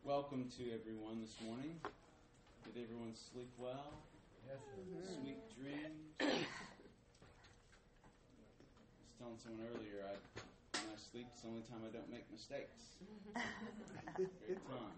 Welcome to everyone this morning. Did everyone sleep well? Yes, sir. Sweet dreams. I was telling someone earlier, when I sleep, it's the only time I don't make mistakes. Great time.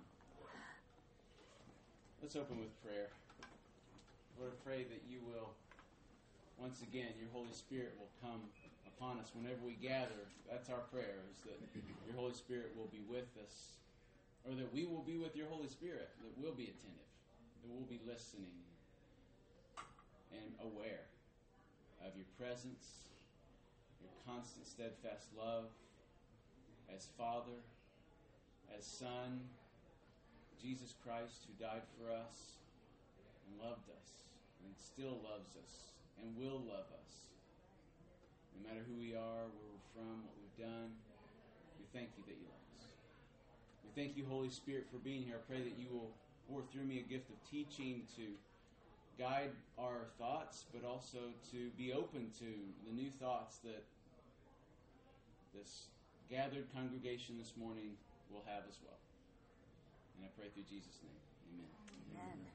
Let's open with prayer. Lord, I pray that you will, once again, your Holy Spirit will come upon us whenever we gather. That's our prayer, is that your Holy Spirit will be with us, or that we will be with your Holy Spirit, that we'll be attentive, that we'll be listening and aware of your presence, your constant, steadfast love as Father, as Son, Jesus Christ, who died for us and loved us and still loves us and will love us. No matter who we are, where we're from, what we've done, we thank you that you love us. We thank you, Holy Spirit, for being here. I pray that you will pour through me a gift of teaching to guide our thoughts, but also to be open to the new thoughts that this gathered congregation this morning will have as well. And I pray through Jesus' name. Amen. Amen.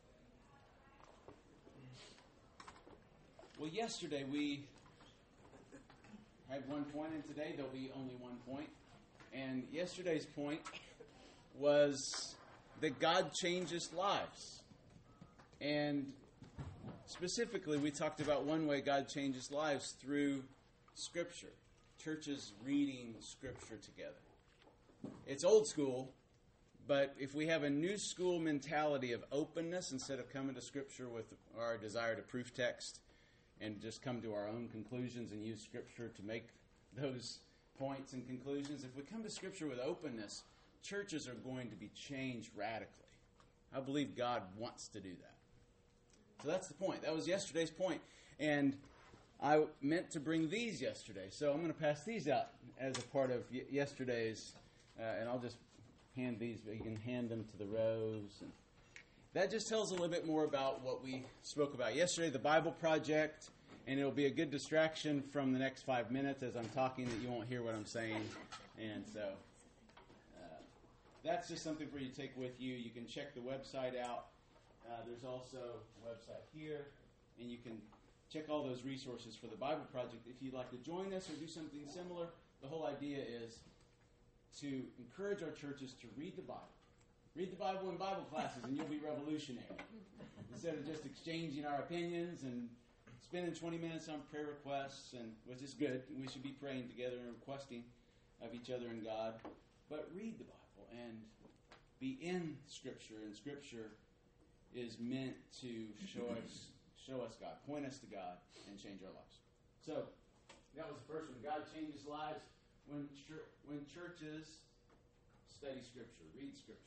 Well, yesterday we had 1 point, and today there'll be only 1 point. And yesterday's point was that God changes lives. And specifically, we talked about one way God changes lives through Scripture. Churches reading Scripture together. It's old school, but if we have a new school mentality of openness instead of coming to Scripture with our desire to proof text and just come to our own conclusions and use Scripture to make those points and conclusions, if we come to Scripture with openness, churches are going to be changed radically. I believe God wants to do that. So that's the point. That was yesterday's point. And I meant to bring these yesterday. So I'm going to pass these out as a part of yesterday's. And I'll just hand these. You can hand them to the rows. And that just tells a little bit more about what we spoke about yesterday, the Bible Project. And it'll be a good distraction from the next 5 minutes as I'm talking that you won't hear what I'm saying. And so that's just something for you to take with you. You can check the website out. There's also a website here. And you can check all those resources for the Bible Project. If you'd like to join us or do something similar, the whole idea is to encourage our churches to read the Bible. Read the Bible in Bible classes and you'll be revolutionary. Instead of just exchanging our opinions and spending 20 minutes on prayer requests, and which is good. We should be praying together and requesting of each other and God. But read the Bible and be in Scripture. And Scripture is meant to show us God, point us to God, and change our lives. So, that was the first one. God changes lives when churches study Scripture, read Scripture.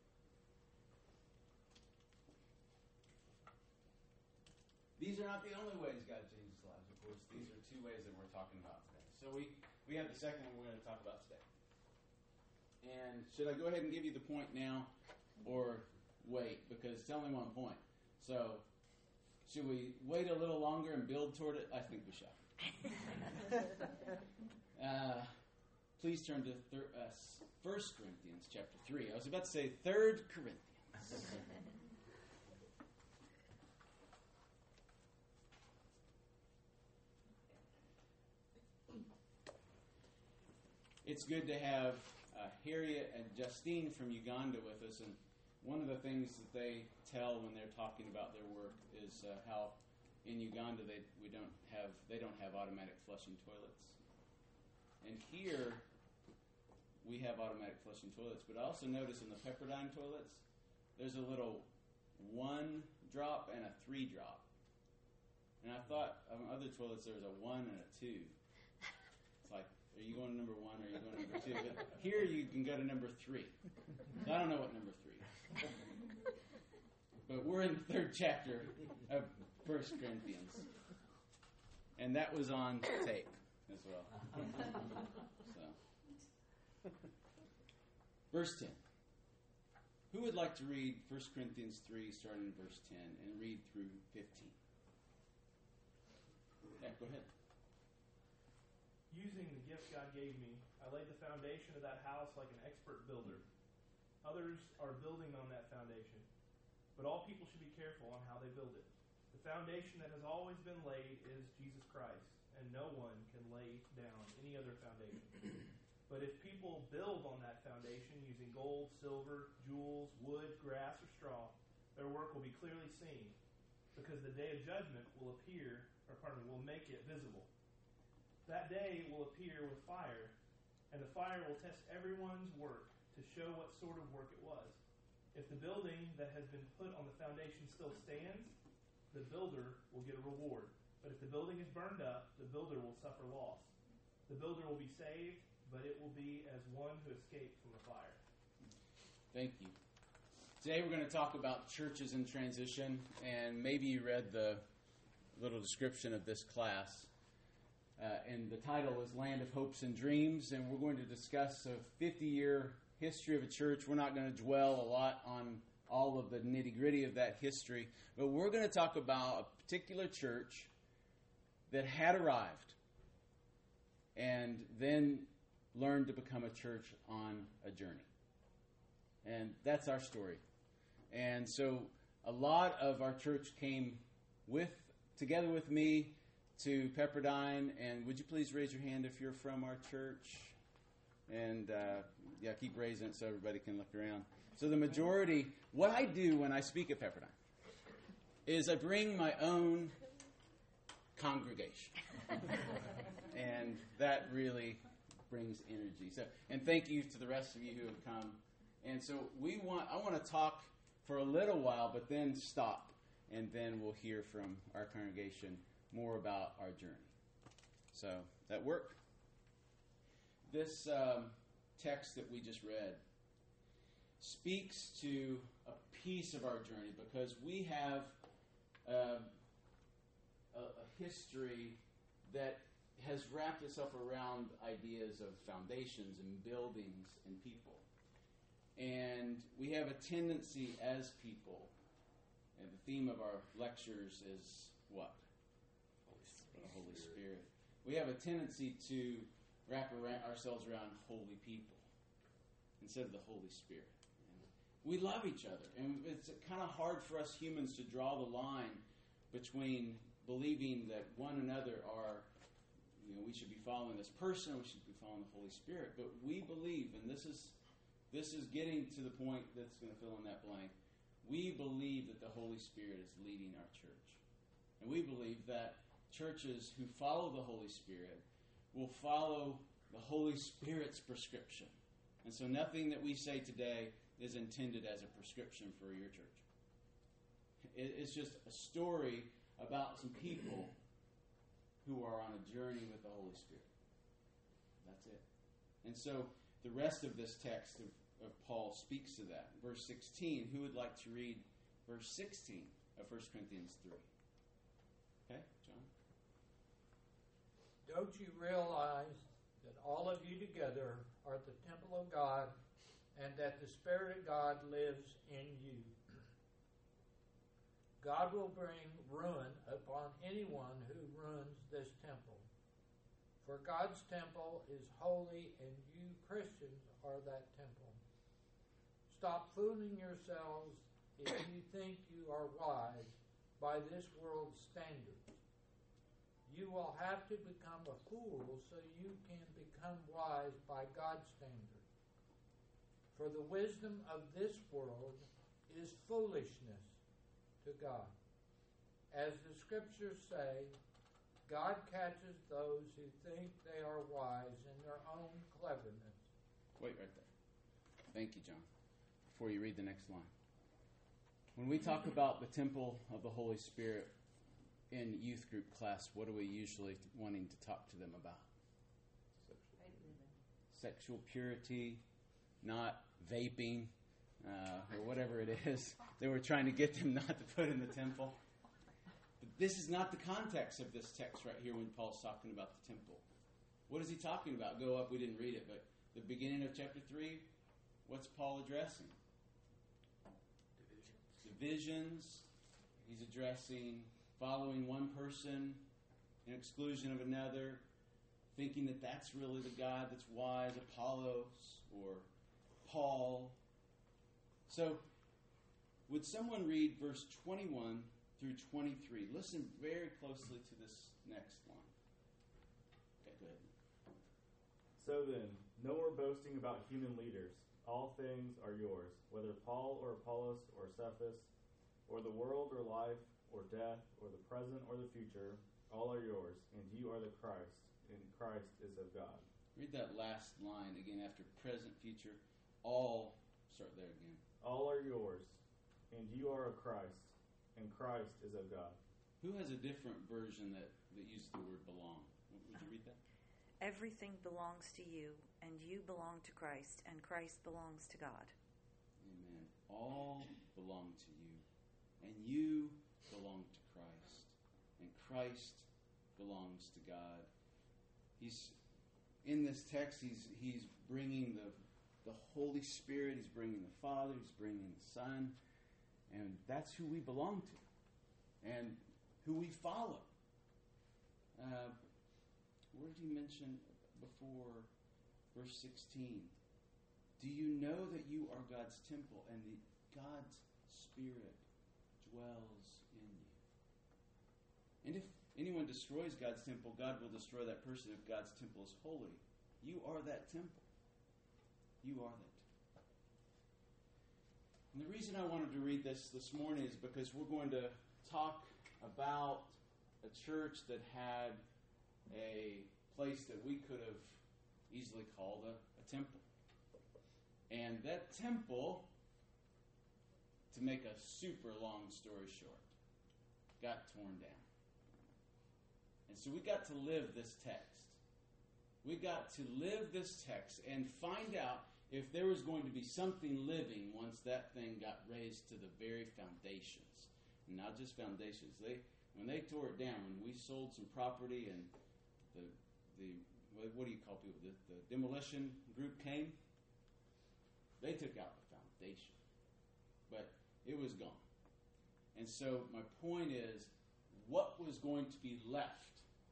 These are not the only ways God changes lives, of course. These are two ways that we're talking about today. So we have the second one we're going to talk about today. And should I go ahead and give you the point now or wait? Because it's only 1 point. So should we wait a little longer and build toward it? I think we shall. Please turn to 1 Corinthians chapter 3. I was about to say 3 Corinthians. It's good to have Harriet and Justine from Uganda with us, and one of the things that they tell when they're talking about their work is how in Uganda they don't have automatic flushing toilets, and here we have automatic flushing toilets. But I also notice in the Pepperdine toilets there's a little 1 drop and a 3 drop, and I thought on other toilets there's a 1 and a 2. It's like, are you going to number 1 or are you going to number 2? But here you can go to number 3. So I don't know what number 3 is. But we're in the 3rd chapter of 1 Corinthians. And that was on tape as well. So, verse 10. Who would like to read 1 Corinthians 3 starting in verse 10 and read through 15? Yeah, go ahead. Using the gifts God gave me, I laid the foundation of that house like an expert builder. Others are building on that foundation. But all people should be careful on how they build it. The foundation that has always been laid is Jesus Christ, and no one can lay down any other foundation. But if people build on that foundation using gold, silver, jewels, wood, grass, or straw, their work will be clearly seen, because the day of judgment will make it visible. That day will appear with fire, and the fire will test everyone's work to show what sort of work it was. If the building that has been put on the foundation still stands, the builder will get a reward. But if the building is burned up, the builder will suffer loss. The builder will be saved, but it will be as one who escaped from the fire. Thank you. Today we're going to talk about churches in transition, and maybe you read the little description of this class. And the title is Land of Hopes and Dreams, and we're going to discuss a 50-year history of a church. We're not going to dwell a lot on all of the nitty-gritty of that history, but we're going to talk about a particular church that had arrived and then learned to become a church on a journey. And that's our story. And so a lot of our church came together with me to Pepperdine. And would you please raise your hand if you're from our church? And keep raising it so everybody can look around. So the majority, what I do when I speak at Pepperdine is I bring my own congregation. And that really brings energy. So, and thank you to the rest of you who have come. And so I want to talk for a little while, but then stop, and then we'll hear from our congregation more about our journey. So, that work? This text that we just read speaks to a piece of our journey, because we have a history that has wrapped itself around ideas of foundations and buildings and people. And we have a tendency as people, and the theme of our lectures is what? The Holy Spirit. We have a tendency to wrap ourselves around holy people instead of the Holy Spirit. And we love each other, and it's kind of hard for us humans to draw the line between believing that one another are, we should be following this person, we should be following the Holy Spirit. But we believe, and this is getting to the point that's going to fill in that blank. We believe that the Holy Spirit is leading our church. And we believe that churches who follow the Holy Spirit will follow the Holy Spirit's prescription. And so nothing that we say today is intended as a prescription for your church. It's just a story about some people who are on a journey with the Holy Spirit. That's it. And so the rest of this text of Paul speaks to that. Verse 16, who would like to read verse 16 of 1 Corinthians 3? Okay, John? Don't you realize that all of you together are the temple of God, and that the Spirit of God lives in you? God will bring ruin upon anyone who ruins this temple. For God's temple is holy, and you Christians are that temple. Stop fooling yourselves if you think you are wise by this world's standards. You will have to become a fool so you can become wise by God's standards. For the wisdom of this world is foolishness to God. As the scriptures say, God catches those who think they are wise in their own cleverness. Wait right there. Thank you, John. Before you read the next line. When we talk about the temple of the Holy Spirit in youth group class, what are we usually wanting to talk to them about? Sexual purity, not vaping, or whatever it is that we're trying to get them not to put in the temple. But this is not the context of this text right here when Paul's talking about the temple. What is he talking about? Go up, we didn't read it, but the beginning of chapter 3, what's Paul addressing? Divisions. He's addressing following one person in exclusion of another, thinking that that's really the God that's wise, Apollos or Paul. So, would someone read verse 21 through 23? Listen very closely to this next line. Okay, go ahead. So then, no more boasting about human leaders. All things are yours, whether Paul or Apollos or Cephas, or the world or life or death or the present or the future, all are yours, and you are the Christ, and Christ is of God. Read that last line again after present, future. All, start there again. All are yours, and you are of Christ, and Christ is of God. Who has a different version that uses the word belong? Would you read that? Everything belongs to you, and you belong to Christ, and Christ belongs to God. Amen. All belong to you, and you belong to Christ, and Christ belongs to God. He's in this text. He's bringing the Holy Spirit. He's bringing the Father. He's bringing the Son, and that's who we belong to, and who we follow. Where did he mention before verse 16? Do you know that you are God's temple and that God's Spirit dwells in you? And if anyone destroys God's temple, God will destroy that person if God's temple is holy. You are that temple. You are that temple. And the reason I wanted to read this morning is because we're going to talk about a church that had a place that we could have easily called a temple. And that temple, to make a super long story short, got torn down. And so we got to live this text. We got to live this text and find out if there was going to be something living once that thing got raised to the very foundations. And not just foundations. When they tore it down, when we sold some property and the what do you call people? The demolition group came. They took out the foundation, but it was gone. And so my point is, what was going to be left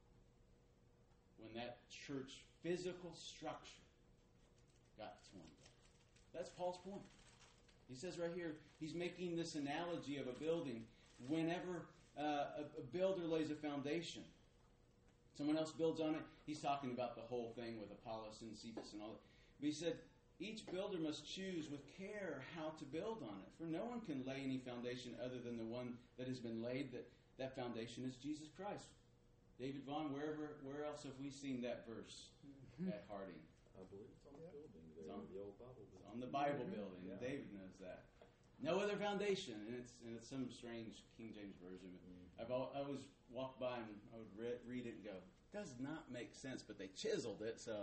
when that church physical structure got torn down? That's Paul's point. He says right here, he's making this analogy of a building. Whenever a builder lays a foundation, someone else builds on it. He's talking about the whole thing with Apollos and Cephas and all that. But he said, each builder must choose with care how to build on it. For no one can lay any foundation other than the one that has been laid. That foundation is Jesus Christ. David Vaughn, where else have we seen that verse at Harding? I believe it's on the building there, It's on the old Bible building. It's on the Bible building. Yeah. David knows that. No other foundation, and it's some strange King James version. I always walk by and I would read it and go, does not make sense, but they chiseled it, so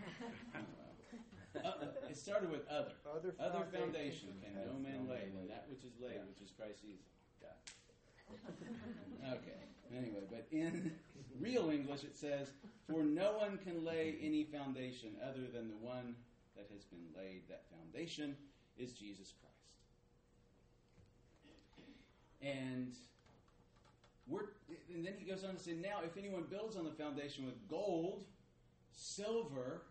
it started with other foundation can no man lay than that which is laid, which is Christ Jesus. Okay, anyway, but in real English it says, for no one can lay any foundation other than the one that has been laid. That foundation is Jesus Christ. And then he goes on to say, now if anyone builds on the foundation with gold, silver,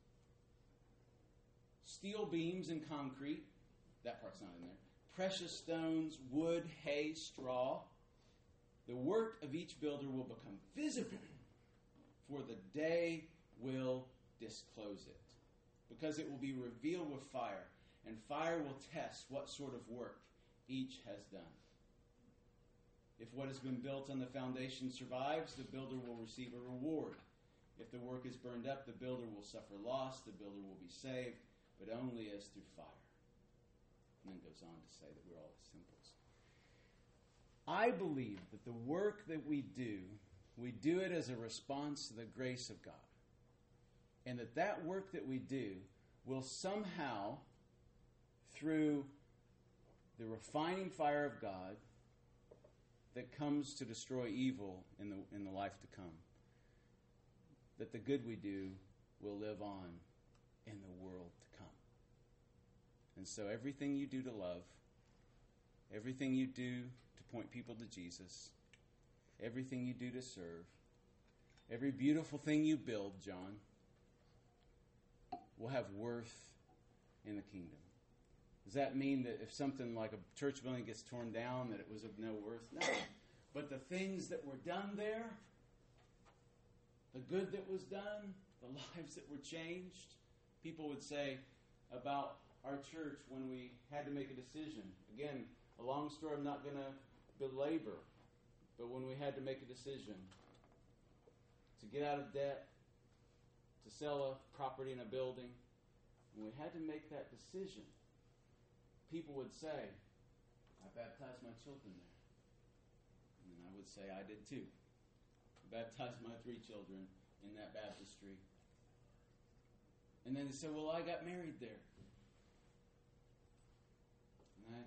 steel beams and concrete, that part's not in there, precious stones, wood, hay, straw, the work of each builder will become visible, for the day will disclose it, because it will be revealed with fire, and fire will test what sort of work each has done. If what has been built on the foundation survives, the builder will receive a reward. If the work is burned up, the builder will suffer loss, the builder will be saved, but only as through fire. And then goes on to say that we're all his temples. I believe that the work that we do it as a response to the grace of God. And that work that we do will somehow, through the refining fire of God that comes to destroy evil in the life to come, that the good we do will live on in the world to come. And so everything you do to love, everything you do to point people to Jesus, everything you do to serve, every beautiful thing you build, John, will have worth in the kingdom. Does that mean that if something like a church building gets torn down, that it was of no worth? No. But the things that were done there, the good that was done, the lives that were changed, people would say about our church when we had to make a decision. Again, a long story I'm not going to belabor, but when we had to make a decision to get out of debt, to sell a property in a building, when we had to make that decision, people would say, I baptized my children there. And I would say, I did too. I baptized my 3 children in that baptistry. And then they say, well, I got married there. And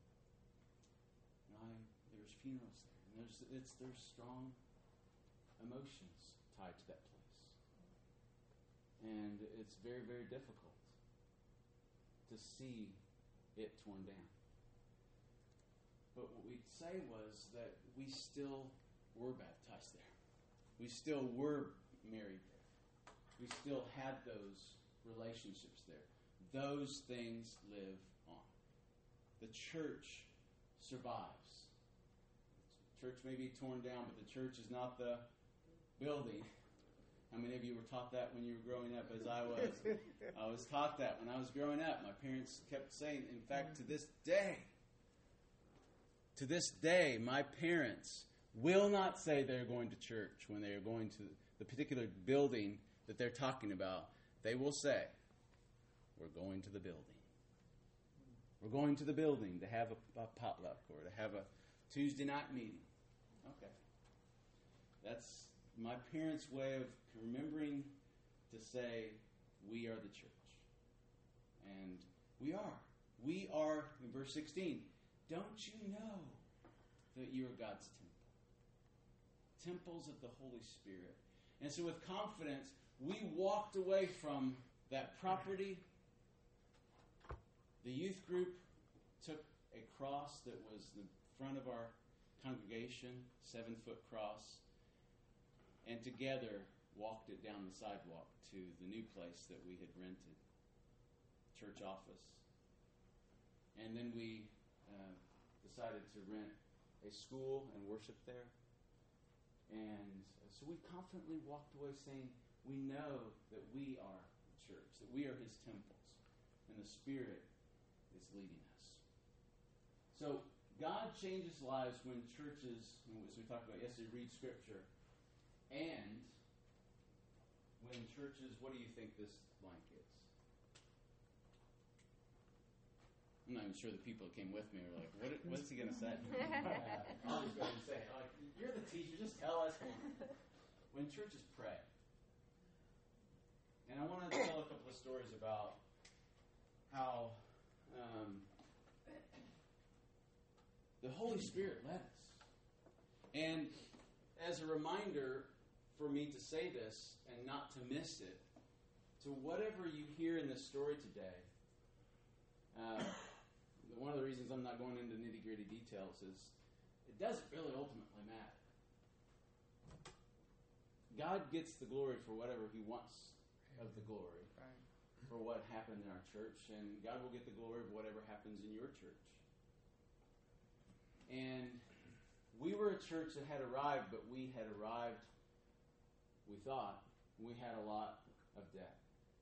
there's funerals there. And there's strong emotions tied to that place. And it's very, very difficult to see it torn down. But what we'd say was that we still were baptized there. We still were married there. We still had those relationships there. Those things live on. The church survives. The church may be torn down, but the church is not the building. How many of you were taught that when you were growing up, as I was? I was taught that when I was growing up. My parents kept saying, in fact, to this day, my parents will not say they're going to church when they are going to the particular building that they're talking about. They will say, we're going to the building. We're going to the building to have a potluck or to have a Tuesday night meeting. Okay. That's my parents' way of remembering to say, we are the church. And we are. We are, in verse 16, don't you know that you are God's temple? Temples of the Holy Spirit. And so with confidence, we walked away from that property. The youth group took a cross that was the front of our congregation, 7-foot cross, and together walked it down the sidewalk to the new place that we had rented, church office. And then we decided to rent a school and worship there. And so we confidently walked away saying, we know that we are the church, that we are His temples, and the Spirit is leading us. So God changes lives when churches, as we talked about yesterday, read Scripture. And when churches, what do you think this blank is? I'm not even sure the people that came with me were like, what is he going to say? I'll just go ahead and say it. Like, you're the teacher, just tell us. When churches pray. And I want to tell a couple of stories about how the Holy Spirit led us. And as a reminder for me to say this and not to miss it, to whatever you hear in this story today, one of the reasons I'm not going into nitty-gritty details is it doesn't really ultimately matter. God gets the glory for whatever He wants of the glory, right, for what happened in our church, and God will get the glory of whatever happens in your church. And we were a church that had arrived, but we had arrived, we thought, we had a lot of debt.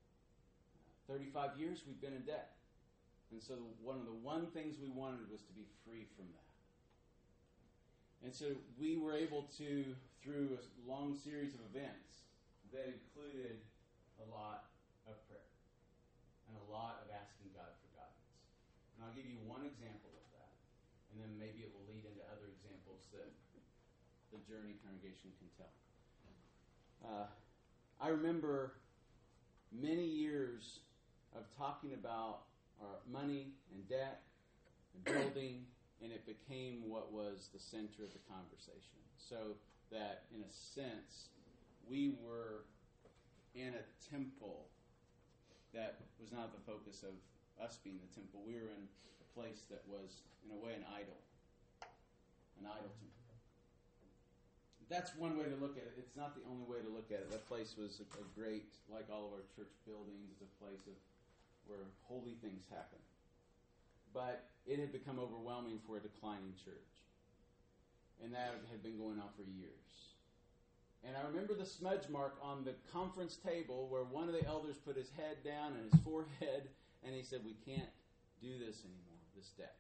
35 years we've been in debt. And so one of the things we wanted was to be free from that. And so we were able to, through a long series of events that included a lot of prayer and a lot of asking God for guidance. And I'll give you one example of that, and then maybe it will lead into other examples that the Journey congregation can tell. I remember many years of talking about our money and debt and building, and it became what was the center of the conversation. So that, in a sense, we were in a temple that was not the focus of us being the temple. We were in a place that was, in a way, an idol temple. That's one way to look at it. It's not the only way to look at it. That place was a great, like all of our church buildings, is a place of where holy things happen. but it had become overwhelming for a declining church. And that had been going on for years. And I remember the smudge mark on the conference table where one of the elders put his head down and his forehead, and he said, "We can't do this anymore, this debt."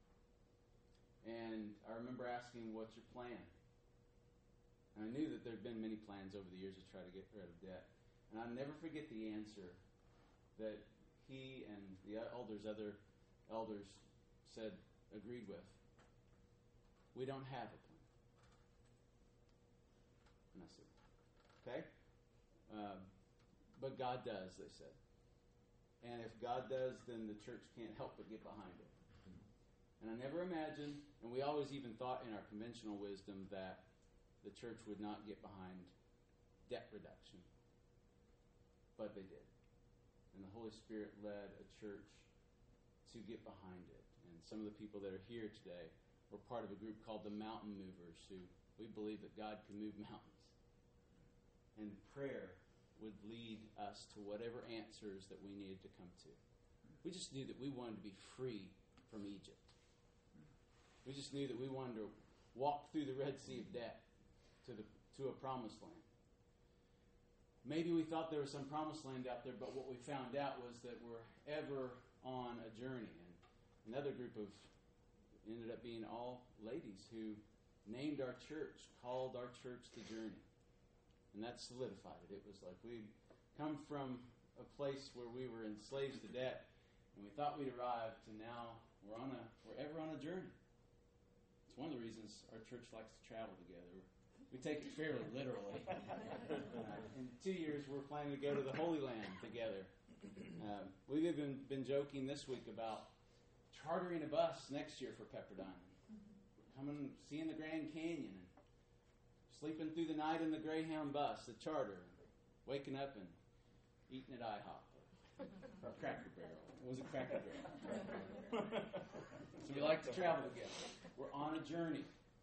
And I remember asking, "What's your plan?" And I knew that there had been many plans over the years to try to get rid of debt. And I'll never forget the answer that he and the other elders agreed with. "We don't have a plan." And I said, "Okay. But God does," they said. "And if God does, then the church can't help but get behind it." And I never imagined, and we always even thought in our conventional wisdom that the church would not get behind debt reduction. But they did. And the Holy Spirit led a church to get behind it. And some of the people that are here today were part of a group called the Mountain Movers, who we believe that God can move mountains. And prayer would lead us to whatever answers that we needed to come to. We just knew that we wanted to be free from Egypt. We just knew that we wanted to walk through the Red Sea of debt to a promised land. Maybe we thought there was some promised land out there, but what we found out was that we're ever on a journey. And another group ended up being all ladies who named our church, called our church The Journey. And that solidified it. It was like we'd come from a place where we were enslaved to debt, and we thought we'd arrived, to now we're ever on a journey. It's one of the reasons our church likes to travel together. We take it fairly literally. In 2 years, we're planning to go to the Holy Land together. We've even been joking this week about chartering a bus next year for Pepperdine. Coming, seeing the Grand Canyon, and sleeping through the night in the Greyhound bus, the charter, waking up and eating at IHOP or Cracker Barrel. It was a Cracker Barrel. So we like to travel together. We're on a journey.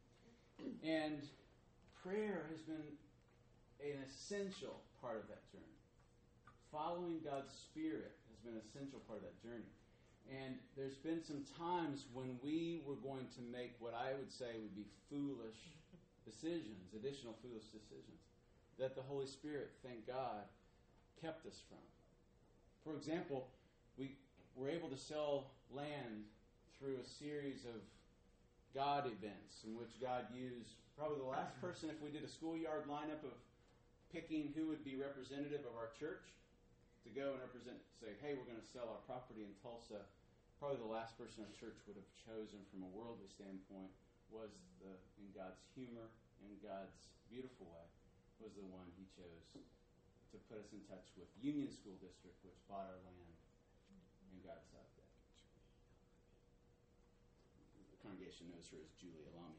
And prayer has been an essential part of that journey. Following God's Spirit has been an essential part of that journey. And there's been some times when we were going to make what I would say would be foolish decisions, additional foolish decisions, that the Holy Spirit, thank God, kept us from. For example, we were able to sell land through a series of God events in which God used probably the last person, if we did a schoolyard lineup of picking who would be representative of our church, to go and say, "Hey, we're going to sell our property in Tulsa." Probably the last person our church would have chosen from a worldly standpoint was in God's humor and God's beautiful way, was the one he chose to put us in touch with Union School District, which bought our land and got us out of that. The congregation knows her as Julia Lamy.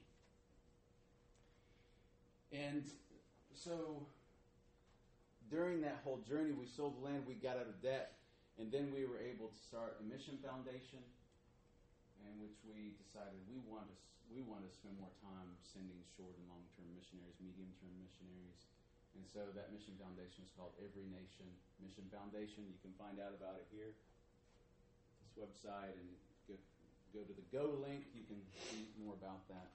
And so during that whole journey, we sold the land, we got out of debt, and then we were able to start a mission foundation, in which we decided we want to spend more time sending short and long-term missionaries, medium-term missionaries. And so that mission foundation is called Every Nation Mission Foundation. You can find out about it here, this website, and go to the Go link. You can see more about that.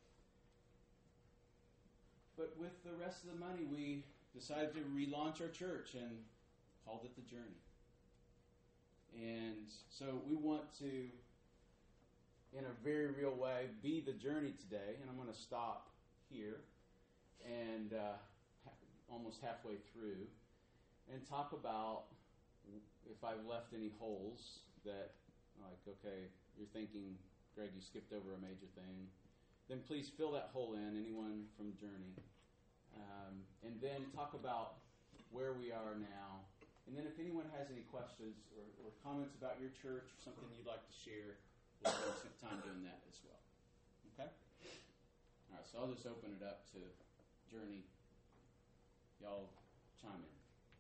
But with the rest of the money, we decided to relaunch our church and called it The Journey. And so we want to, in a very real way, be the journey today. And I'm going to stop here and almost halfway through and talk about, if I've left any holes that, like, okay, you're thinking, Greg, you skipped over a major thing, then please fill that hole in, anyone from Journey. And then talk about where we are now. And then if anyone has any questions or comments about your church or something you'd like to share, we'll spend some time doing that as well. Okay? All right, so I'll just open it up to Journey. Y'all chime in.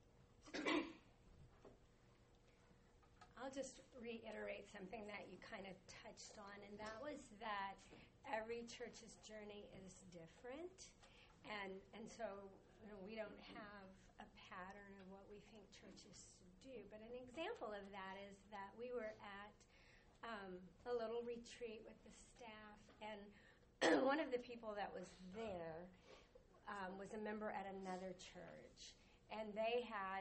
I'll just reiterate something that you kind of touched on, and that was that every church's journey is different. And so we don't have a pattern of what we think churches should do. But an example of that is that we were at a little retreat with the staff, and one of the people that was there was a member at another church, and they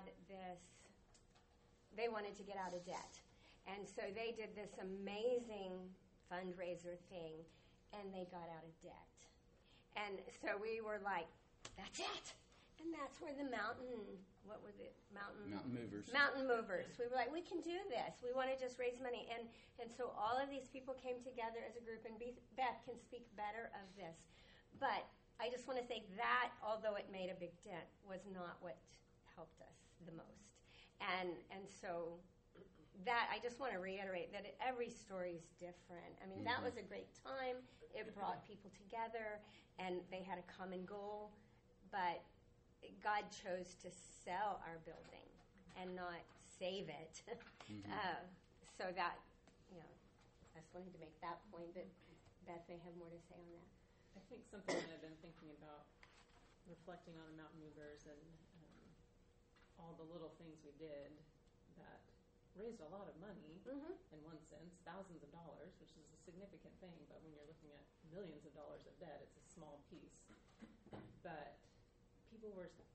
wanted to get out of debt. And so they did this amazing fundraiser thing, and they got out of debt. And so we were like, that's it. And that's where the mountain movers. We were like, we can do this. We want to just raise money. And so all of these people came together as a group, and Beth can speak better of this. But I just want to say that, although it made a big dent, was not what helped us the most. And so that, I just want to reiterate that every story is different. I mean, that was a great time. It brought people together, and they had a common goal. But God chose to sell our building and not save it. So that, I just wanted to make that point, but Beth may have more to say on that. I think something that I've been thinking about, reflecting on the Mountain Movers and all the little things we did that raised a lot of money in one sense, thousands of dollars, which is a significant thing, but when you're looking at millions of dollars of debt, it's a small piece. But people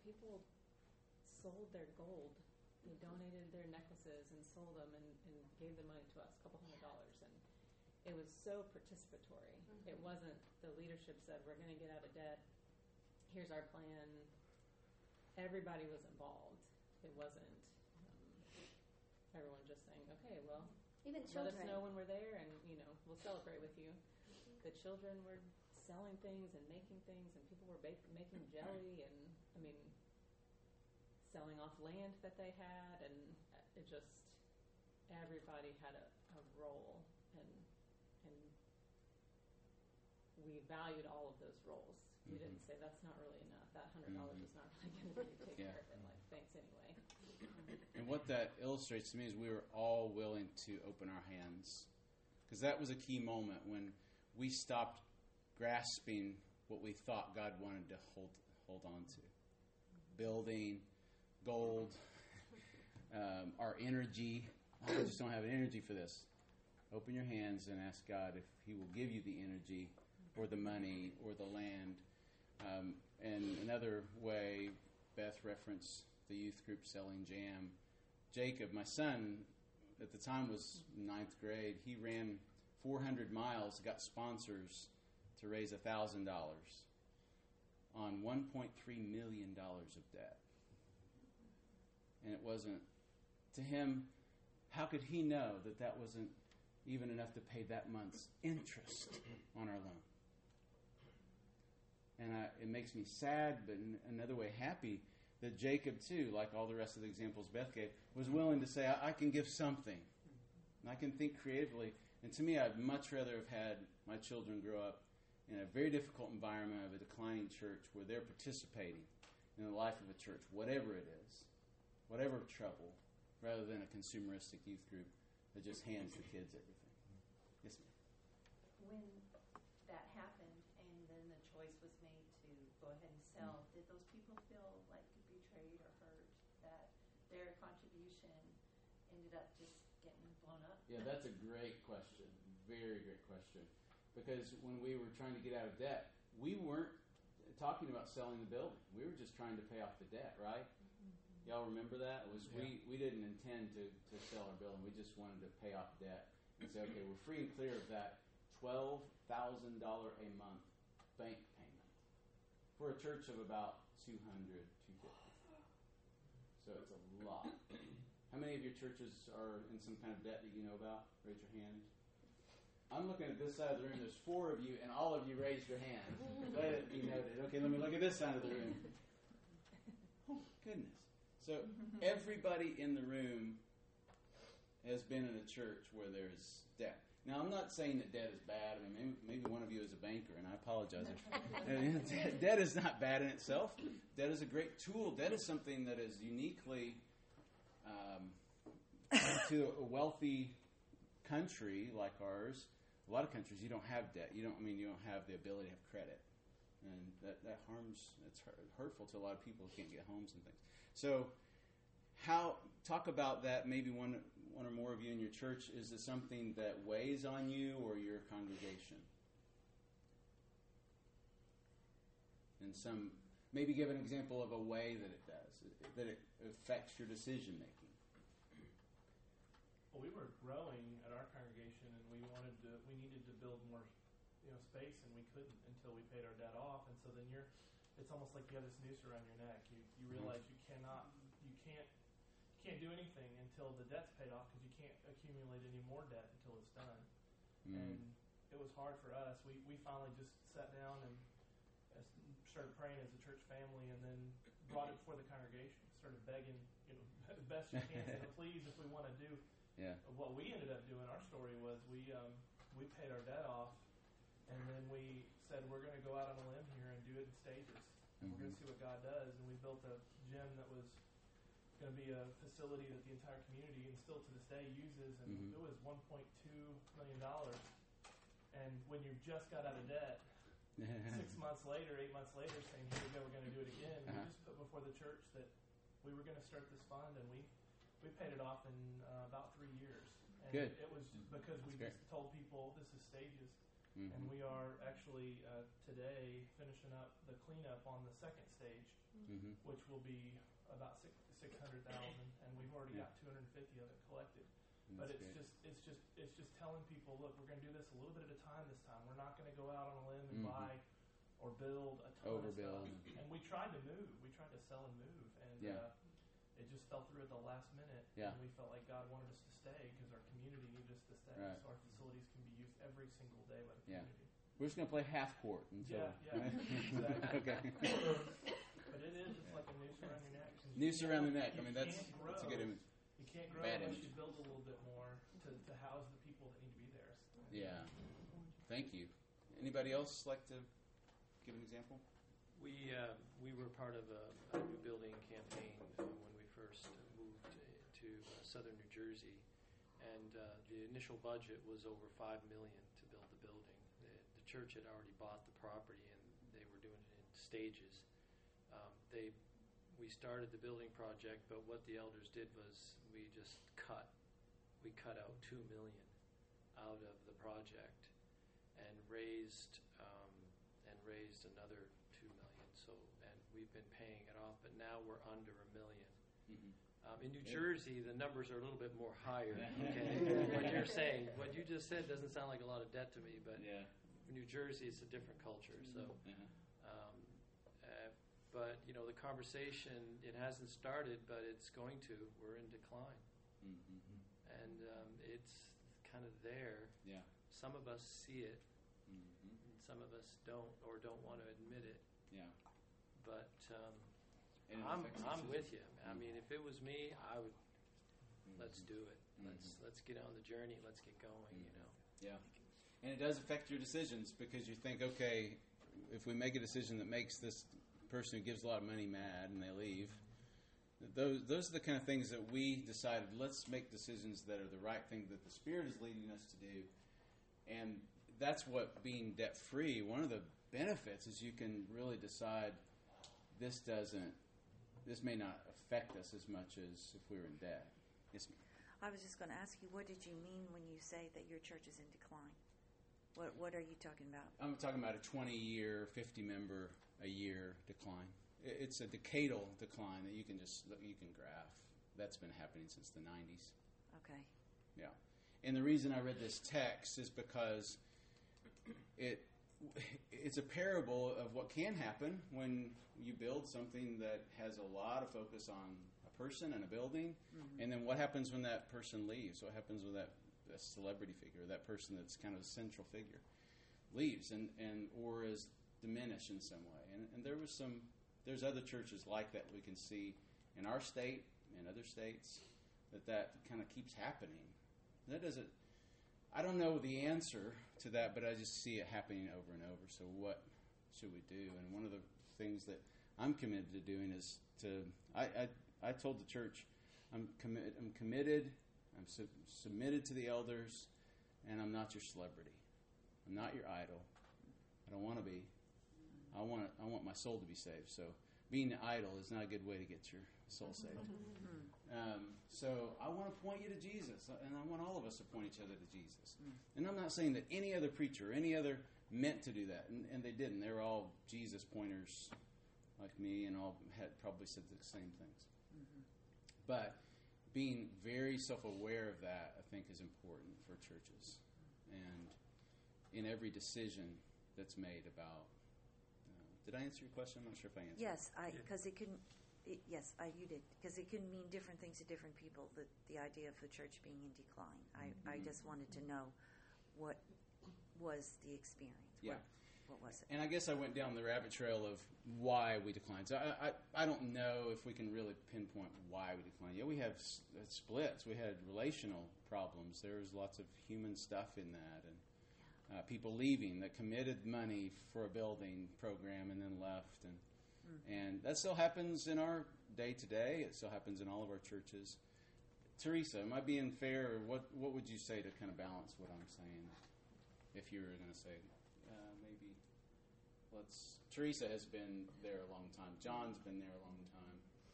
sold their gold. They donated their necklaces and sold them and gave the money to us, $200. And it was so participatory. It wasn't the leadership said, we're going to get out of debt. Here's our plan. Everybody was involved. It wasn't everyone just saying, okay, well, even let children. us know when we're there and, we'll celebrate with you. The children were selling things and making things, and people were making jelly and, selling off land that they had, and it just, everybody had a role, and we valued all of those roles. We didn't say, that's not really enough. That $100 is not really going to take care of it. Like, thanks anyway. And what that illustrates to me is we were all willing to open our hands, because that was a key moment when we stopped grasping what we thought God wanted to hold on to. Building, gold, our energy. I just don't have energy for this. Open your hands and ask God if He will give you the energy or the money or the land. And another way, Beth referenced the youth group selling jam. Jacob, my son, at the time was 9th grade. He ran 400 miles, got sponsors to raise $1,000 on $1.3 million of debt. And it wasn't, to him, how could he know that wasn't even enough to pay that month's interest on our loan? And it makes me sad, but in another way happy, that Jacob, too, like all the rest of the examples Beth gave, was willing to say, I can give something. And I can think creatively. And to me, I'd much rather have had my children grow up in a very difficult environment of a declining church where they're participating in the life of a church, whatever it is, whatever trouble, rather than a consumeristic youth group that just hands the kids everything. Yes, ma'am. When that happened and then the choice was made to go ahead and sell, did those people feel like betrayed or hurt that their contribution ended up just getting blown up? Yeah, that's a great question. Very great question. Because when we were trying to get out of debt, we weren't talking about selling the building. We were just trying to pay off the debt, right? Y'all remember that? We didn't intend to sell our building. We just wanted to pay off debt and say, okay, we're free and clear of that $12,000 a month bank payment for a church of about 250. So it's a lot. How many of your churches are in some kind of debt that you know about? Raise your hand. I'm looking at this side of the room. There's 4 of you, and all of you raised your hand. Let it be noted. Okay, let me look at this side of the room. Oh, goodness. So everybody in the room has been in a church where there's debt. Now, I'm not saying that debt is bad. I mean, maybe one of you is a banker, and I apologize. Debt is not bad in itself. Debt is a great tool. Debt is something that is uniquely to a wealthy country like ours. A lot of countries, you don't have debt. You don't have the ability to have credit. And that harms, it's hurtful to a lot of people who can't get homes and things. So talk about that maybe one one or more of you in your church, is it something that weighs on you or your congregation? And maybe give an example of a way that it does, that it affects your decision making. Well, we were growing at our congregation, and we needed to build more, space, and we couldn't until we paid our debt off. And so then it's almost like you have this noose around your neck. You realize you can't do anything until the debt's paid off, because you can't accumulate any more debt until it's done. And it was hard for us. We finally just sat down and started praying as a church family, and then brought it before the congregation. Started begging, as best you can, please, if we want to do. Yeah. What we ended up doing, our story was we paid our debt off, and then we said we're going to go out on a limb here and do it in stages. And we're going to see what God does. And we built a gym that was going to be a facility that the entire community, and still to this day, uses. And it was $1.2 million. And when you just got out of debt, 6 months later, 8 months later, saying, here we go, we're going to do it again. We just put before the church that we were going to start this fund, and we paid it off in about 3 years. And Good. It was just because we just told people this is stages. And we are actually today finishing up the cleanup on the second stage, which will be about $600,000, and we've already got 250 of it collected. But it's just telling people, look, we're going to do this a little bit at a time this time. We're not going to go out on a limb and buy or build a ton of stuff. And we tried to move. We tried to sell and move, and it just fell through at the last minute. Yeah. And we felt like God wanted us to stay because our community needed us to stay. Right. So our facilities can be used every single day by the Yeah. community. We're just going to play half court until. Exactly. Okay. But it's like a noose around your neck. Noose around the neck. I mean, that's can't grow. a good image. You can't grow Bad unless image. you build a little bit more to house the people that need to be there. Yeah. Thank you. Anybody else like to give an example? We were part of a new building campaign when we first moved to southern New Jersey, and the initial budget was over $5 million to build the building. The church had already bought the property, and they were doing it in stages. We started the building project, but what the elders did was we cut out $2 million out of the project and raised another $2 million. So, and we've been paying it off, but now we're under $1 million. In New Jersey, the numbers are a little bit more higher. Okay, what you're saying, what you just said, doesn't sound like a lot of debt to me, but New Jersey is a different culture. So, but the conversation, it hasn't started, but it's going to. We're in decline, and it's kind of there. Yeah. Some of us see it, and some of us don't, or don't want to admit it. Yeah. But And it I'm affects with you. I mean, if it was me, I would. Let's do it. Let's get on the journey. Let's get going. Yeah. And it does affect your decisions, because you think, okay, if we make a decision that makes this person who gives a lot of money mad and they leave, those are the kind of things that we decided, let's make decisions that are the right thing that the Spirit is leading us to do. And that's what being debt-free, one of the benefits is you can really decide this may not affect us as much as if we were in debt. Yes, ma'am. I was just going to ask you, what did you mean when you say that your church is in decline? What are you talking about? I'm talking about a 20-year, 50-member a year decline. It's a decadal decline that you can graph. That's been happening since the 90s. Okay. Yeah. And the reason I read this text is because it's a parable of what can happen when you build something that has a lot of focus on a person and a building, and then what happens when that person leaves? What happens with that celebrity figure, that person that's kind of a central figure, leaves and or is diminished in some way? And there's other churches like that we can see in our state and other states that kind of keeps happening. That doesn't. I don't know the answer to that, but I just see it happening over and over. So what should we do? And one of the things that I'm committed to doing is I told the church I'm committed. I'm submitted to the elders, and I'm not your celebrity. I'm not your idol. I don't want to be. I want my soul to be saved. So being idle is not a good way to get your soul saved. So I want to point you to Jesus, and I want all of us to point each other to Jesus. And I'm not saying that any other preacher, any other meant to do that, and they didn't. They were all Jesus pointers like me, and all had probably said the same things. But being very self-aware of that, I think, is important for churches. And in every decision that's made about... did I answer your question? I'm not sure if I answered. Yes, because it can... Yes, you did. Because it can mean different things to different people, the idea of the church being in decline. I just wanted to know what was the experience. Yeah. What was it? And I guess I went down the rabbit trail of why we declined. So I don't know if we can really pinpoint why we declined. Yeah, we have splits. We had relational problems. There was lots of human stuff in that. And people leaving that committed money for a building program and then left. And that still happens in our day to day. It still happens in all of our churches. Teresa, am I being fair? Or what would you say to kind of balance what I'm saying? If you were going to say, maybe Teresa has been there a long time. John's been there a long time.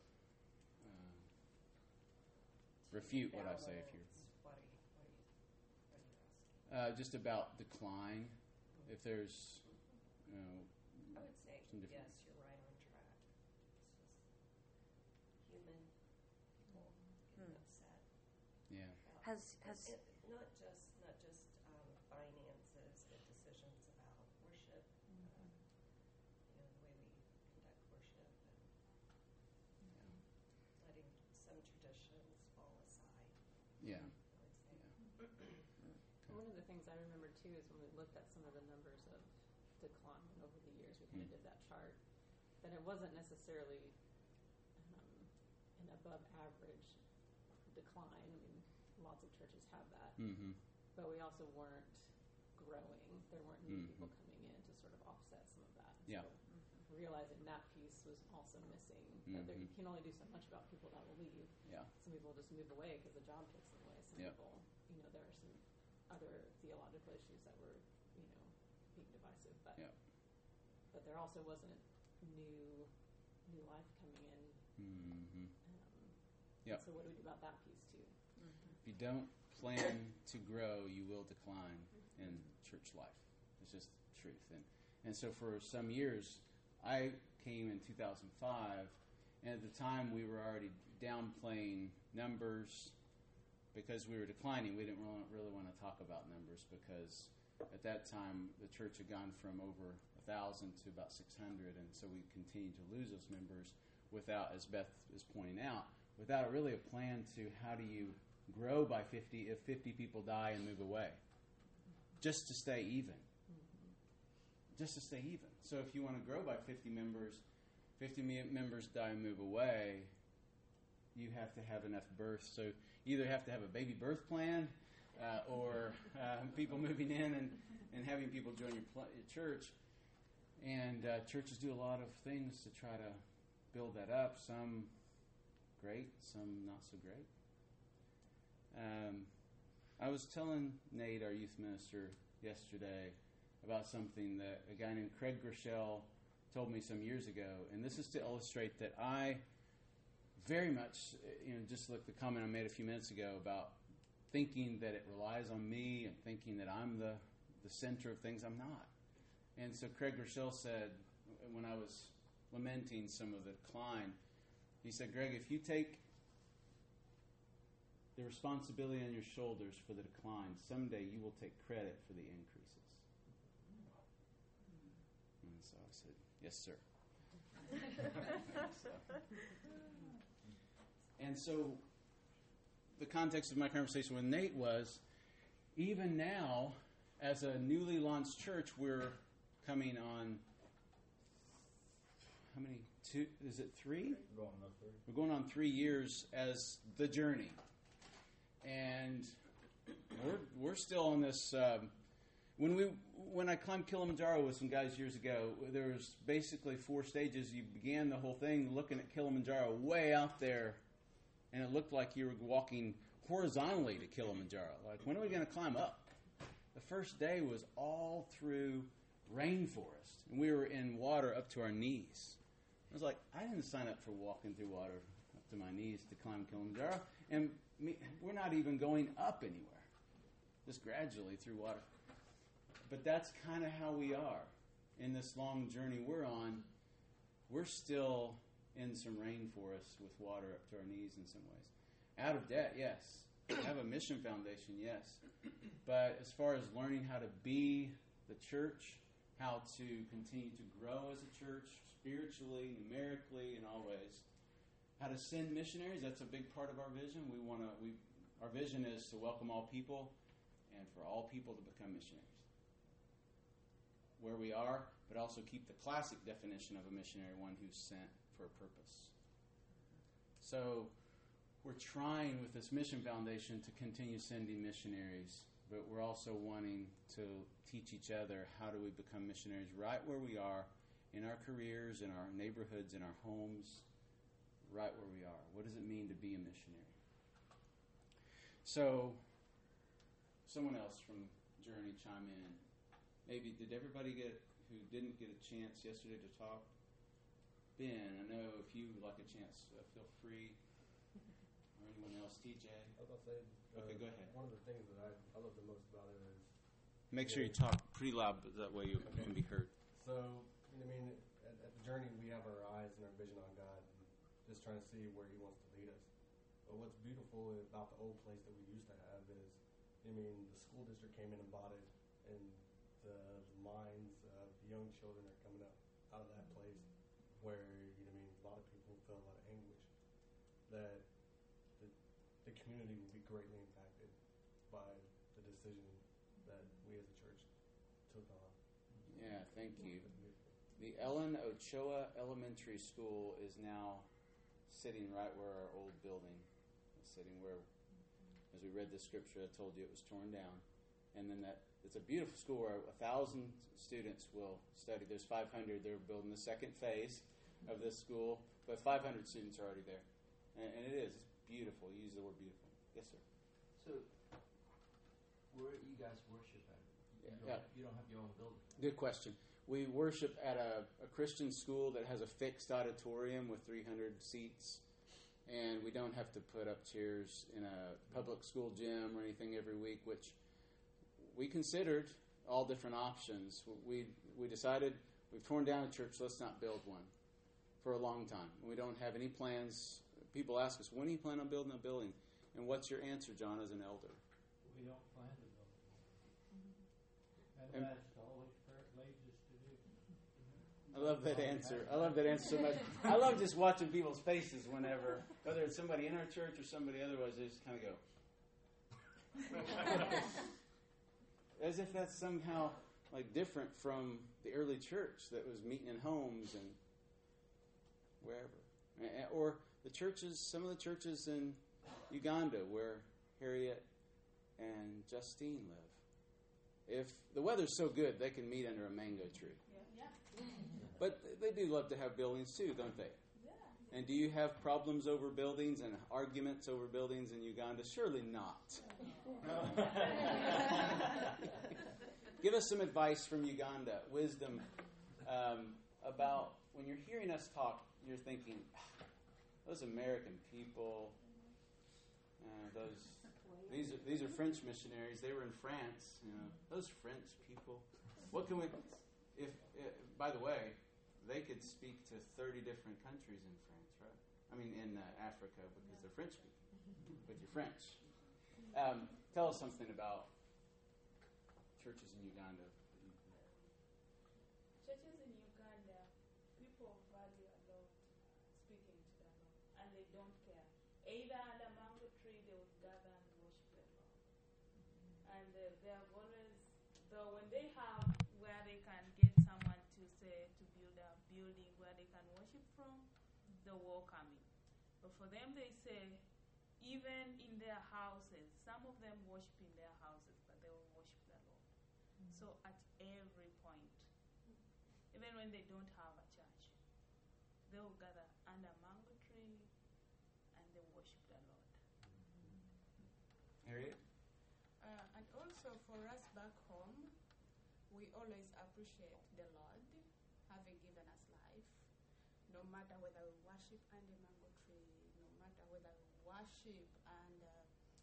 Refute what I say if you're... What are you asking? Just about decline. If there's... I would say, some different... yes, you're right on track. It's just human people getting upset. Yeah. Has Not just finances, but decisions about worship, the way we conduct worship, and letting some traditions fall aside. Yeah. I would say. One of the things I remember too is when we looked at some of the numbers of decline over the years, we kind of did that chart, that it wasn't necessarily an above average decline. I mean, lots of churches have that, but we also weren't growing. There weren't new people coming in to sort of offset some of that. Yeah. So realizing that piece was also missing. That you can only do so much about people that will leave. Yeah. Some people just move away because the job takes them away. Some people, there are some other theological issues that were, being divisive. But but there also wasn't new life coming in. So what do we do about that piece too? If you don't plan to grow, you will decline in church life. It's just the truth. And so for some years, I came in 2005, and at the time we were already downplaying numbers because we were declining. We didn't really want to talk about numbers because at that time the church had gone from over 1,000 to about 600, and so we continued to lose those members without, as Beth is pointing out, without really a plan to how do you grow by 50 if 50 people die and move away, just to stay even. Just to stay even. So if you want to grow by 50 members die and move away, you have to have enough births. So you either have to have a baby birth plan or people moving in and having people join your church. And churches do a lot of things to try to build that up. Some great, some not so great. I was telling Nate, our youth minister, yesterday about something that a guy named Craig Groeschel told me some years ago, and this is to illustrate that I very much, just like the comment I made a few minutes ago about thinking that it relies on me and thinking that I'm the center of things. I'm not. And so Craig Groeschel said, when I was lamenting some of the decline, he said, Greg, if you take the responsibility on your shoulders for the decline, someday you will take credit for the increases. And so I said, yes, sir. And so the context of my conversation with Nate was, even now, as a newly launched church, we're coming on, how many? Two? Is it 3? We're going on 3 years as the journey. And we're still on this. When I climbed Kilimanjaro with some guys years ago, there was basically 4 stages. You began the whole thing looking at Kilimanjaro way out there, and it looked like you were walking horizontally to Kilimanjaro. Like, when are we going to climb up? The first day was all through rainforest, and we were in water up to our knees. I was like, I didn't sign up for walking through water up to my knees to climb Kilimanjaro. And we're not even going up anywhere, just gradually through water. But that's kind of how we are in this long journey we're on. We're still in some rainforests with water up to our knees in some ways. Out of debt, yes. Have a mission foundation, yes. But as far as learning how to be the church, how to continue to grow as a church, spiritually, numerically, in all ways, how to send missionaries, that's a big part of our vision. Our vision is to welcome all people and for all people to become missionaries. Where we are, but also keep the classic definition of a missionary, one who's sent for a purpose. So we're trying with this mission foundation to continue sending missionaries, but we're also wanting to teach each other how do we become missionaries right where we are, in our careers, in our neighborhoods, in our homes, right where we are. What does it mean to be a missionary? So, someone else from Journey chime in. Maybe, did everybody who didn't get a chance yesterday to talk? Ben, I know if you would like a chance, feel free. Or anyone else, TJ? I was about to say, okay, go ahead. One of the things that I love the most about it is... Make sure you talk pretty loud, but that way you can be heard. So, I mean, at the journey, we have our eyes and our vision on God, and just trying to see where He wants to lead us. But what's beautiful about the old place that we used to have is, I mean, the school district came in and bought it, and the minds of young children are coming up out of that place where, a lot of people feel a lot of anguish. That the community will be greatly impacted by the decision that we as a church took on. Yeah, thank you. The Ellen Ochoa Elementary School is now sitting right where our old building is sitting, where, as we read the scripture, I told you it was torn down. And then it's a beautiful school where 1,000 students will study. There's 500. They're building the second phase of this school, but 500 students are already there. And it is. It's beautiful. You use the word beautiful. Yes, sir. So, where do you guys worship at? You don't have your own building. Good question. We worship at a Christian school that has a fixed auditorium with 300 seats, and we don't have to put up chairs in a public school gym or anything every week, which we considered all different options. We decided we've torn down a church, let's not build one for a long time. We don't have any plans. People ask us, when do you plan on building a building? And what's your answer, John, as an elder? We don't plan to build it. And that's the Holy Spirit leads us to do. I love that answer. I love that answer so much. I love just watching people's faces whenever, whether it's somebody in our church or somebody otherwise, they just kind of go. As if that's somehow like different from the early church that was meeting in homes and wherever. Or the churches, some of the churches in Uganda where Harriet and Justine live. If the weather's so good, they can meet under a mango tree. But they do love to have buildings too, don't they? And do you have problems over buildings and arguments over buildings in Uganda? Surely not. Give us some advice from Uganda, wisdom about when you're hearing us talk, you're thinking, those American people, these are French missionaries. They were in France. Those French people. What can we? If by the way, they could speak to 30 different countries in France, right? I mean, in Africa, because they're French people. But you're French. Tell us something about churches in Uganda. Churches in Uganda, people value a lot speaking to the Lord, and they don't care. Either under mango tree, they would gather and worship the Lord. And they have always, though, when they have where they can get someone to say to build a building where they can worship from, they're welcoming. But for them, they say, even in their houses, some of them worship in their houses, but they will worship the Lord. So at every point, even when they don't have a church, they will gather under a mango tree and they worship the Lord. Harriet? And also for us back home, we always appreciate the Lord having given us life. no matter whether we worship under a mango tree, no matter whether we worship under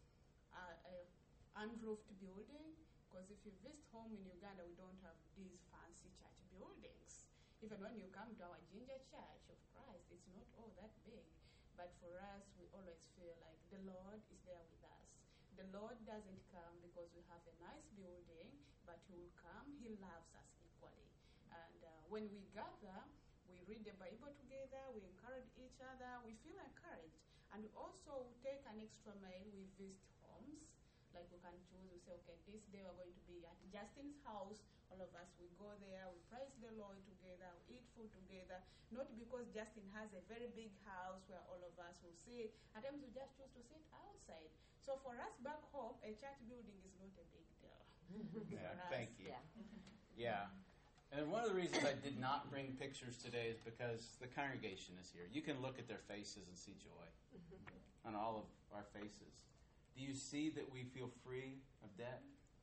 a unroofed building, because if you visit home in Uganda, we don't have these fancy church buildings. Even when you come to our ginger church of Christ, it's not all that big. But for us, we always feel like the Lord is there with us. The Lord doesn't come because we have a nice building, but He will come. He loves us equally. And when we gather, we read the Bible together, we encourage each other, we feel encouraged. And we also take an extra mile, we visit homes. Like we can choose, we say, okay, this day we're going to be at Justin's house. All of us, we go there, we praise the Lord together, we eat food together. Not because Justin has a very big house where all of us will sit. At times we just choose to sit outside. So for us back home, a church building is not a big deal. Yeah, thank you. Yeah. And one of the reasons I did not bring pictures today is because the congregation is here. You can look at their faces and see joy on all of our faces. Do you see that we feel free of debt?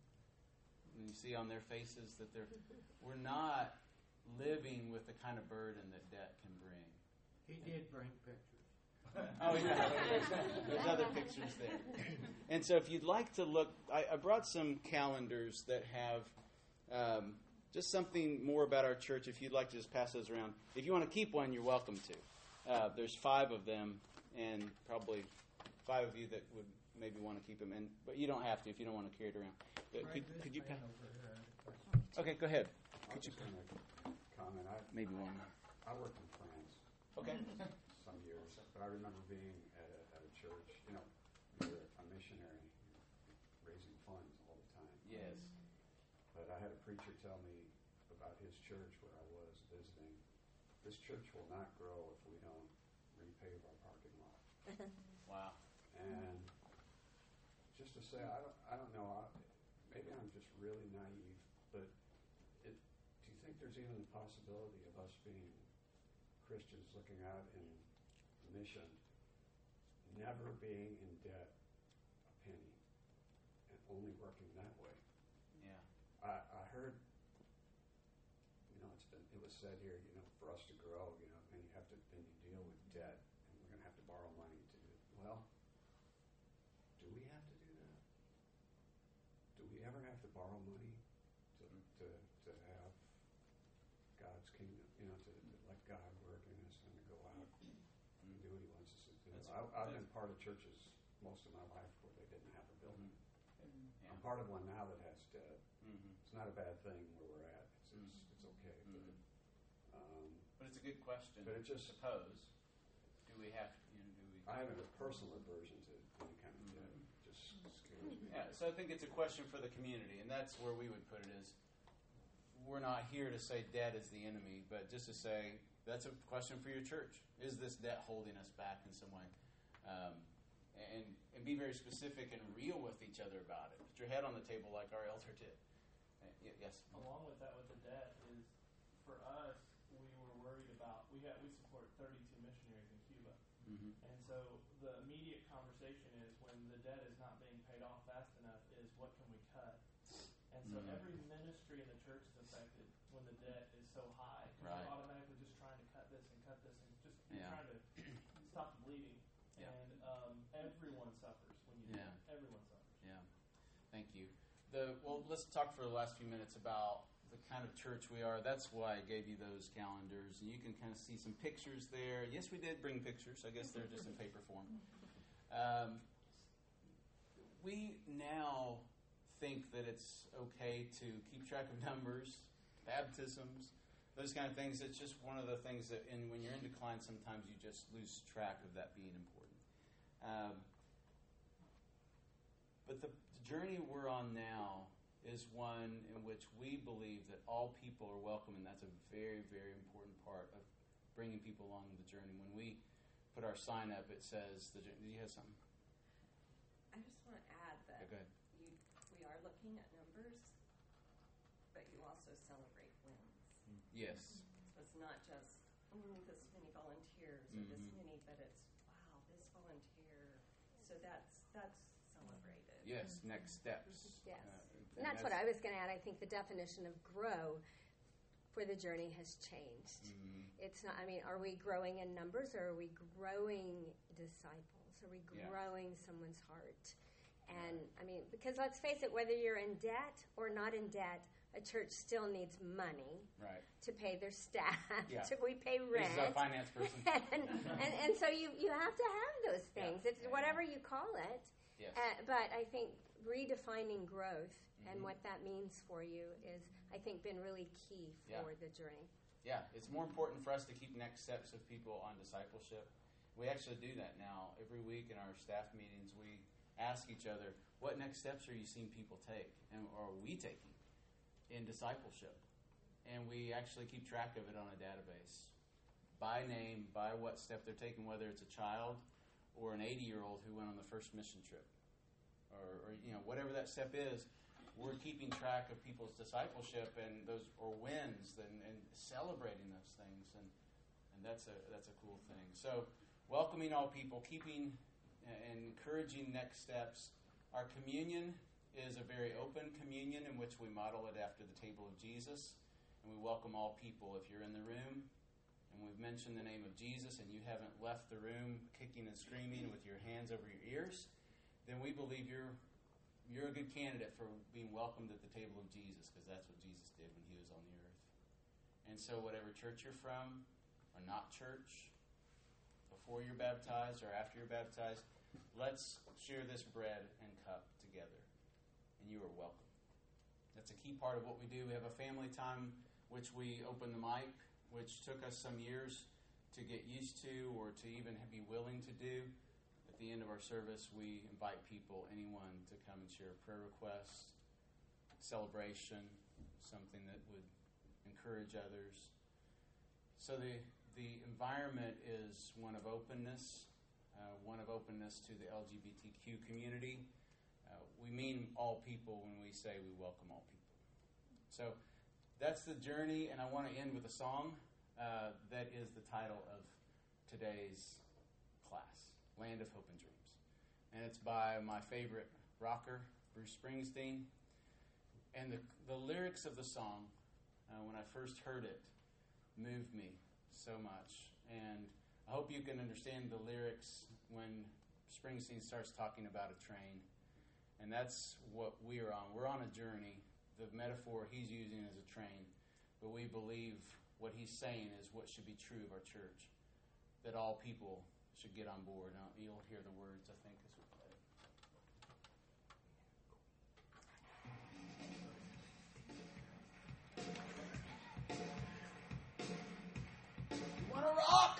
And you see on their faces that we're not living with the kind of burden that debt can bring. He did bring pictures. Oh, yeah. There's other pictures there. And so if you'd like to look, I brought some calendars that have just something more about our church. If you'd like to just pass those around. If you want to keep one, you're welcome to. There's 5 of them, and probably 5 of you that would maybe want to keep them. But you don't have to if you don't want to carry it around. Could you pass? Okay, go ahead. Could you comment? Maybe one. I worked in France. Okay. Some years, but I remember being at a church. You know, you're a missionary, raising funds all the time. Yes. But I had a preacher tell me about his church where I was visiting. This church will not grow if we don't repave our parking lot. Wow. And just to say, I don't know. Maybe I'm just really naive, but do you think there's even a possibility of us being Christians looking out in mission, never being in debt a penny, and only working that way? Yeah. I heard, it was said here, for us to grow, then you deal with debt, and we're going to have to borrow money to do it. Well, do we have to do that? Do we ever have to borrow money to have God's kingdom, to let God work in us and to go out and do what He wants us to do? I've been part of churches most of my life where they didn't have a building. Yeah. I'm part of one now that has debt. Mm-hmm. It's not a bad thing where we're at. It's okay. But it's a good question. But it just suppose, do we have to? I have a personal aversion to any kind of debt. It just scares me. Yeah. So I think it's a question for the community, and that's where we would put it. Is we're not here to say debt is the enemy, but just to say that's a question for your church. Is this debt holding us back in some way? And be very specific and real with each other about it. Put your head on the table like our elder did. Yes. Along with that, with the debt, is for us, we were worried about we support 32 missionaries in Cuba, and so the immediate conversation is when the debt is not being paid off fast enough, is what can we cut? And so every ministry in the church is affected when the debt is so high. Right. We're automatically just trying to cut this and trying to stop the bleeding. Yeah. And everyone suffers when you do that. Everyone suffers. Yeah. Thank you. Let's talk for the last few minutes about the kind of church we are. That's why I gave you those calendars. And you can kind of see some pictures there. Yes, we did bring pictures. I guess they're just in paper form. We now think that it's okay to keep track of numbers, baptisms, those kind of things. It's just one of the things that, when you're in decline, sometimes you just lose track of that being important. But the journey we're on now is one in which we believe that all people are welcome, and that's a very, very important part of bringing people along the journey. When we put our sign up, it says, do you have something? I just want to add that we are looking at numbers, but you also celebrate wins. Yes. So it's not just, this many volunteers or this many, but it's, wow, this volunteer. So that's celebrated. Yes, next steps. Yes. And that's what I was going to add. I think the definition of grow, for the journey has changed. Mm-hmm. It's not, I mean, are we growing in numbers, or are we growing disciples? Are we growing someone's heart? And, I mean, because let's face it, whether you're in debt or not in debt, a church still needs money to pay their staff. We pay rent. This is a finance person. and so you have to have those things. It's whatever you call it. Yes. But I think redefining growth and what that means for you is, I think, been really key for the journey. Yeah, it's more important for us to keep next steps of people on discipleship. We actually do that now. Every week in our staff meetings, we ask each other, what next steps are you seeing people take? And are we taking in discipleship? And we actually keep track of it on a database. By name, by what step they're taking, whether it's a child or an 80-year-old who went on the first mission trip. Or whatever that step is, we're keeping track of people's discipleship and those or wins and celebrating those things, and that's a cool thing. So, welcoming all people, keeping and encouraging next steps. Our communion is a very open communion in which we model it after the table of Jesus, and we welcome all people. If you're in the room and we've mentioned the name of Jesus and you haven't left the room kicking and screaming with your hands over your ears, then we believe you're a good candidate for being welcomed at the table of Jesus, because that's what Jesus did when he was on the earth. And so whatever church you're from or not church, before you're baptized or after you're baptized, let's share this bread and cup together, and you are welcome. That's a key part of what we do. We have a family time, which we open the mic, which took us some years to get used to or to even be willing to do. At the end of our service, we invite people, anyone, to come and share a prayer request, celebration, something that would encourage others. So the environment is one of openness to the LGBTQ community. We mean all people when we say we welcome all people. So that's the journey, and I want to end with a song that is the title of today's class, Land of Hope and Dreams. And it's by my favorite rocker, Bruce Springsteen. And the lyrics of the song, when I first heard it, moved me so much. And I hope you can understand the lyrics when Springsteen starts talking about a train. And that's what we are on. We're on a journey. The metaphor he's using is a train. But we believe what he's saying is what should be true of our church, that all people should get on board. Now, you'll hear the words, I think, as we play. You want to rock?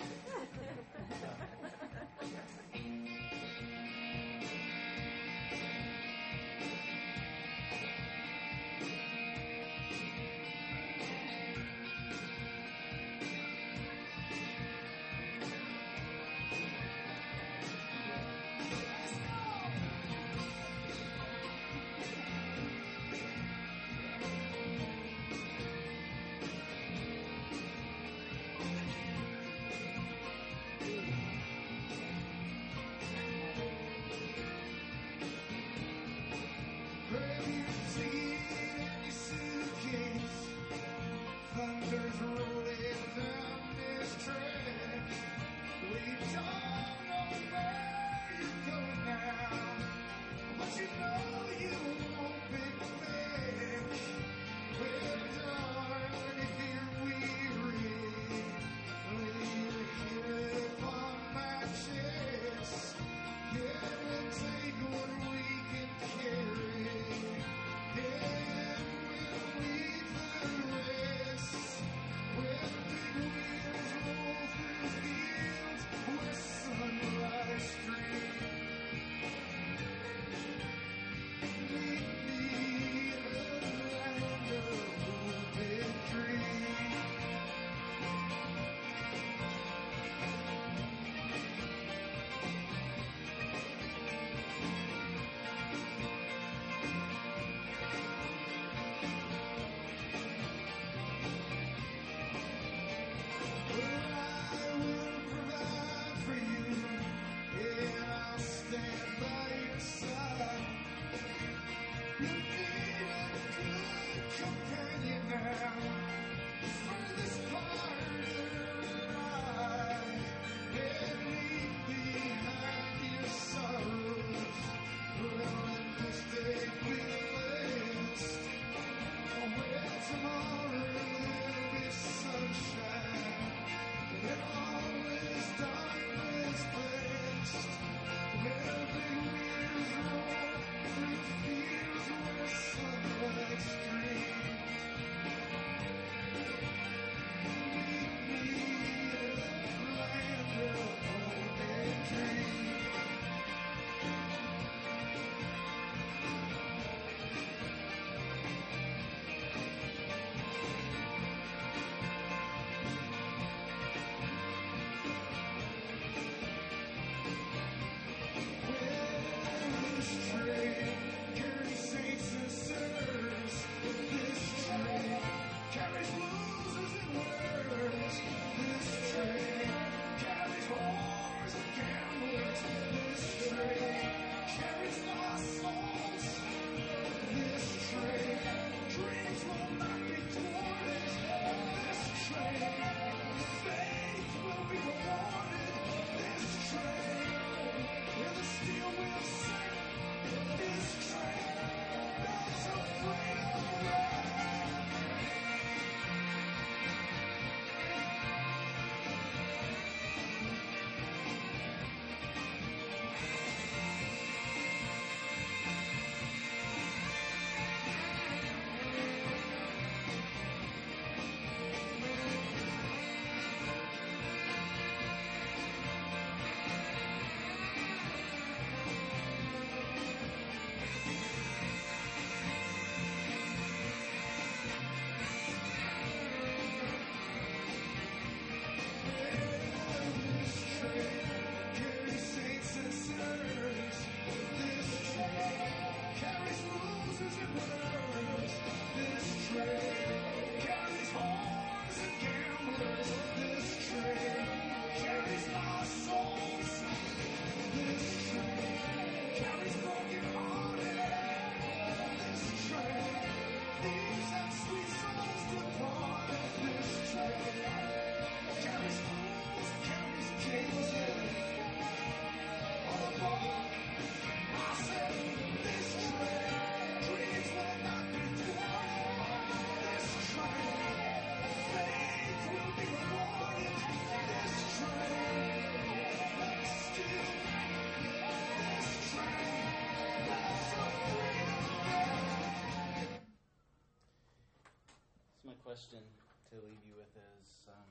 something to leave you with is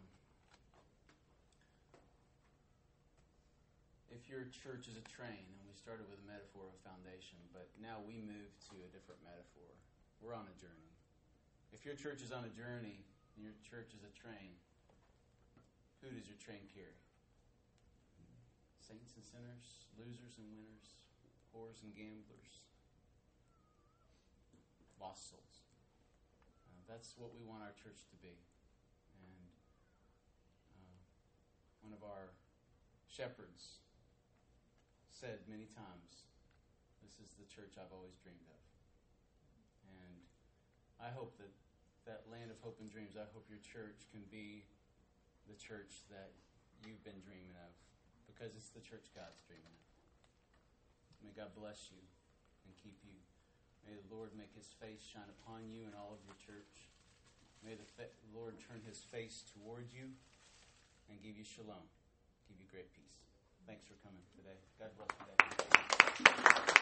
if your church is a train, and we started with a metaphor of foundation, but now we move to a different metaphor. We're on a journey. If your church is on a journey and your church is a train, who does your train carry? Saints and sinners, losers and winners, whores and gamblers, lost souls. That's what we want our church to be. And one of our shepherds said many times, this is the church I've always dreamed of. And I hope that land of hope and dreams, I hope your church can be the church that you've been dreaming of, because it's the church God's dreaming of. May God bless you and keep you. May the Lord make his face shine upon you and all of your church. May the Lord turn his face toward you and give you shalom, give you great peace. Thanks for coming today. God bless you.